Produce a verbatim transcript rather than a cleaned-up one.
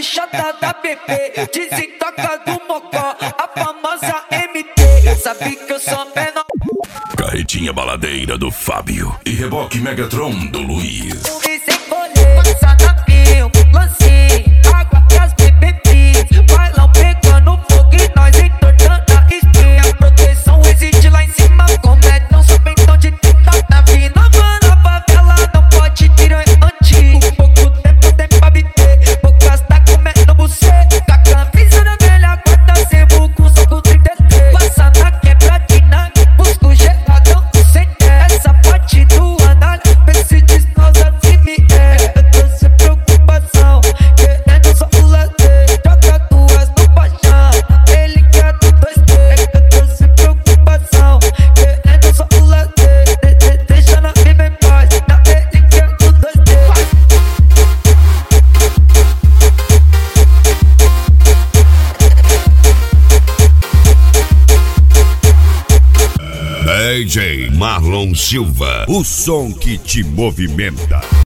chata da bebê, desentoca do mocó, a famosa M T. Sabe que eu sou menor. Carretinha baladeira do Fábio e reboque Megatron do Luiz. E sem colher, passa na fio, lance, água que as bebê fiz. Bailão pegando fogo e nós entortando a espinha. A proteção existe lá em cima, como é tão sob então de trinta. Tá vindo a mana, favela não pode tirar antigo. Pouco tempo tem pra bater, poucas tá comendo buceta. Com a camisa da velha guarda, sebo com soco trinta e três. Passa na quebradinha, busco geladão sem ter. Essa parte do anal, vê se descausa se me é. Eu tô sem preocupação, querendo só o lazer. Joga duas no paixão, ele quer do dois três. Eu tô sem preocupação, querendo só o lazer. De, de, deixa na vida em paz, na ele quer do dois três. D J Marlon Silva, o som que te movimenta.